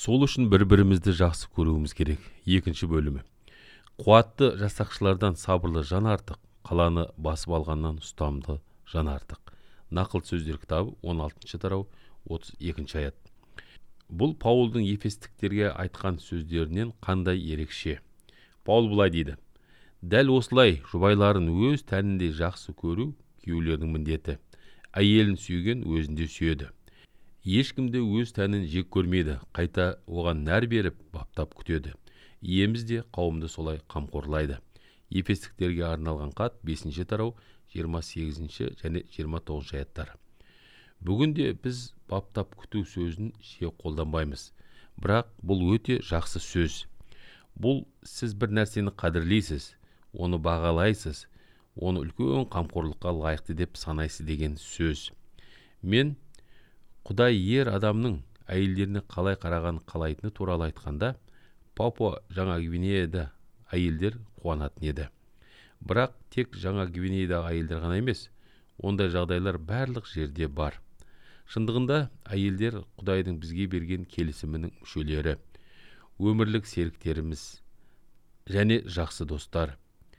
Сол үшін бір-бірімізді жақсы көруіміз керек. Екінші бөлімі. Қуатты жасақшылардан сабырлы жан артық, қаланы басып алғаннан ұстамды жан артық. Нақыл сөздер кітабы 16 тарау 32 аят. Бұл Паулдың ефестіктерге айтқан сөздерінен қандай ерекше? Паул бұлай дейді: дәл осылай жұбайларын өз тәніндей жақсы көру күйеулердің міндеті. Әйелін сүйген өзінде сүйеді. Ешкімде өз тәнін жек көрмейді, қайта оған нәр беріп, баптап күтеді. Иеміз де қауымды солай қамқорлайды. Ефестіктерге арналған хат 5 тарау 28 және 29 аяттар. Бүгінде біз баптап күту сөзін жиі қолданбаймыз, бірақ бұл өте жақсы сөз. Бұл сіз бір нәрсені қадірлейсіз, оны бағалайсыз, оны үлкен қамқорлыққа лайықты деп санайсыз деген сөз. Мен Құдай ер адамның әйелдеріне қалай қарағанын қалайтыны туралы айтқанда, Папуа Жаңа Гвинеяда әйелдер қуанатын еді. Бірақ тек Жаңа Гвинеядағы әйелдер ғана емес, ондай жағдайлар барлық жерде бар. Шындығында әйелдер Құдайдың бізге берген келісімінің мүшелері, өмірлік серіктеріміз және жақсы достар.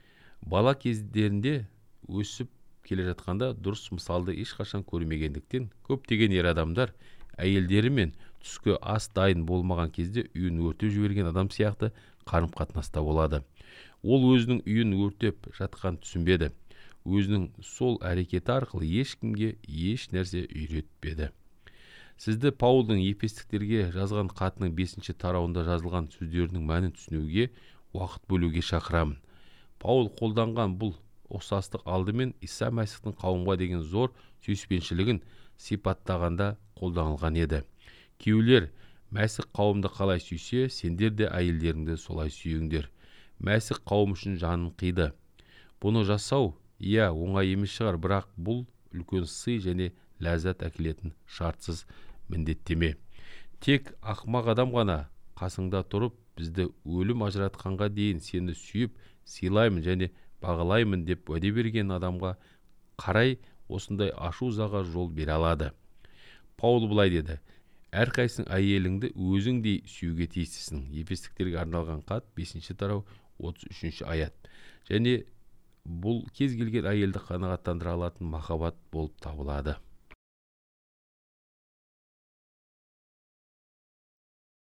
Бала кездерінде өсіп келе жатқанда дұрыс мысалды ешқашан көрмегендіктен, көптеген ер адамдар әйелдері мен түскі ас дайын болмаған кезде үйін өртеп жіберген адам сияқты қарым-қатынаста болады. Ол өзінің үйін өртеп жатқан түсінбеді. Өзінің сол әрекеті арқылы ешкімге еш нәрсе үйретпеді. Сізді Паулдың ефестіктерге жазған хатының 5 тарауында жазылған сөздерінің мәнін түсінуге уақыт бөлуге шақырамын. Паул қолданған бұл ұқсастық алдымен Иса Мәсіхтің қауымға деген зор сүйіспеншілігін сипаттағанда қолданылған еді. Күйеулер, Мәсіх қауымды қалай сүйсе, сендер де әйелдеріңді солай сүйіңдер. Мәсіх қауым үшін жанын қиды. Бұны жасау, оңай емес шығар, бірақ бұл үлкен сый және ләззат әкелетін шартсыз міндеттеме. Тек ақымақ адам ғана қасыңда тұрып, бізді өлім ажыратқанға дейін сені сүйіп, сыйлаймын және бағалаймын деп уәде берген адамға қарай осындай ашу-ызаға жол бере алады. Паул бұлай деді: әрқайсың әйеліңді өзіңдей сүюге тиістісің. Ефестіктерге арналған хат 5 тарау 33 аят. Және бұл кез келген әйелді қанағаттандыра алатын махаббат болып табылады.